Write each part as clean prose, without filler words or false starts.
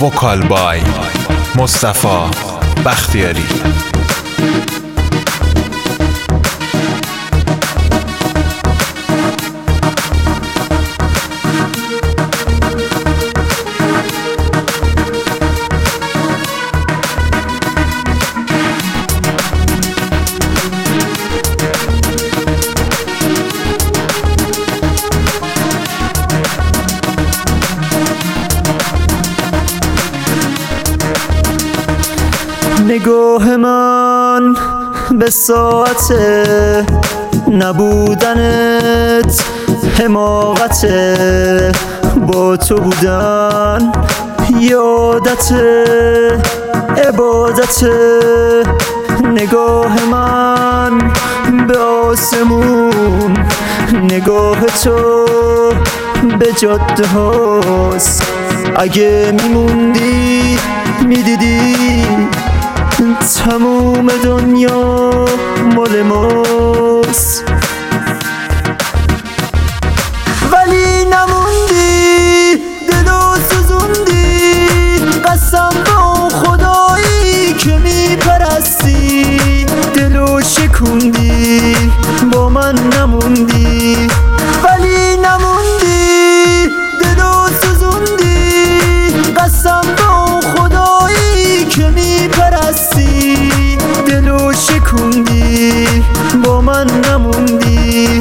وکال بای مصطفی بختیاری. نگاه من به ساعت نبودنت حماقت، با تو بودن یادت عبادت. نگاه من به آسمون، نگاه تو به جاده هاست. اگه میموندی میدیدی تموم دنیا مال ماست، ولی نموندی، دلو سوزوندی. قسم با خدایی که میپرستی، دلو شکوندی با من نموندی. ولی نموندی، دلو سوزوندی. قسم با خدایی که میپرستی، دلو شکوندی با من نموندی.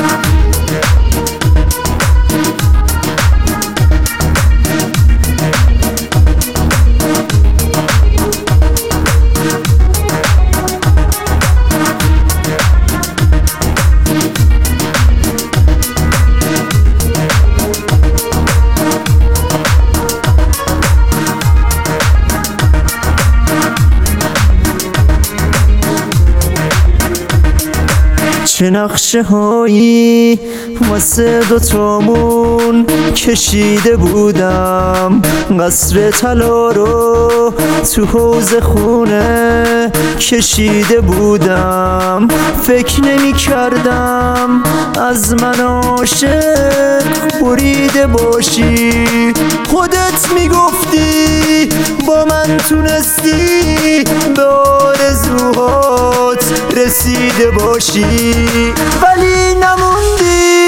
چه نقشه هایی واسه دوتامون کشیده بودم، قصر طلا رو تو حوض خونه کشیده بودم. فکر نمی کردم از من عاشق بریده باشی. خودت میگفتی با من تونستی به آرزوهات رسیده باشی، ولی نموندی،